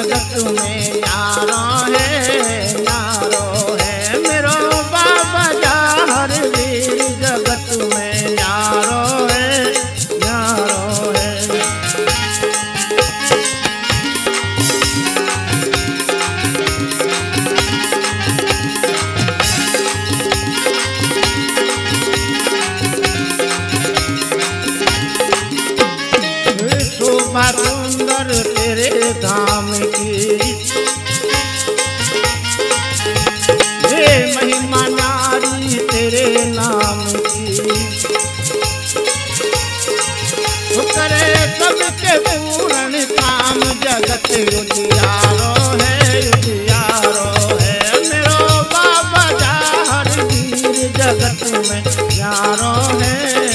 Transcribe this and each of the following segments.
जगत में न्यारो है मेरो बाबा जा हर वीर जगत में न्यारो है। शोभा सुंदर तेरे धाम की, हे महिमा नारी तेरे नाम की। तो करे सबके पूर्ण काम जगत उजियारो है मेरो बाबा जा हर वीर जगत में न्यारो है।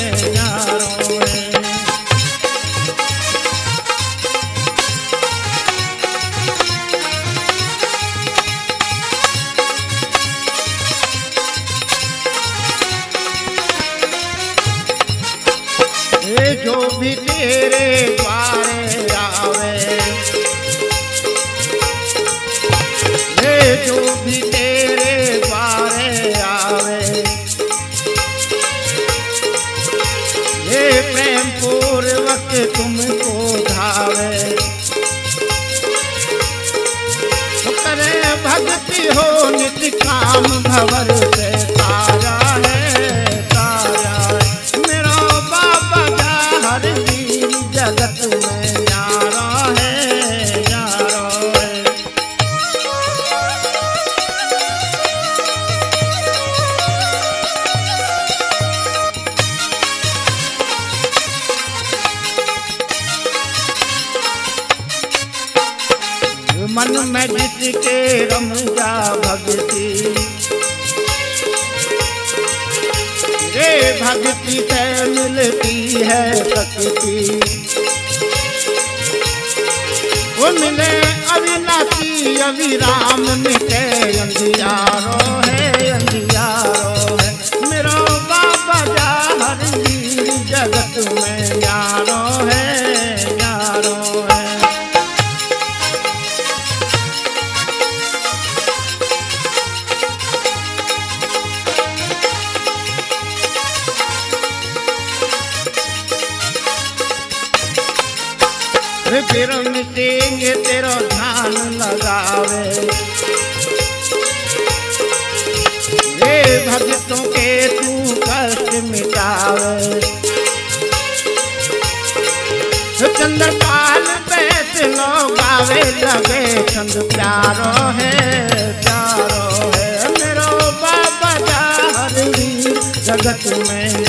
जो भी तेरे द्वारे आवे, जो भी तेरे द्वारे आवे, ये प्रेम पूर्वक तुमको धावे। तो करे भक्ति हो नित्य काम भवर से तारा है। जगत में न्यारो है। मन में जिसके रम जा भक्ति, रे भक्ति से मिलती है शक्ति। वो मिले अविनाशी अविराम मिटे अंधियारो है मेरो बाबा जा हर वीर जगत में न्यारो है। फिर मिटेंगे तेरा ध्यान लगावे, ये भक्तों के तू कष्ट मिटावे। चंद्रपाल बैठ लो गावे लगे चंद प्यारो है मेरो बाबा जा हर वीर जगत में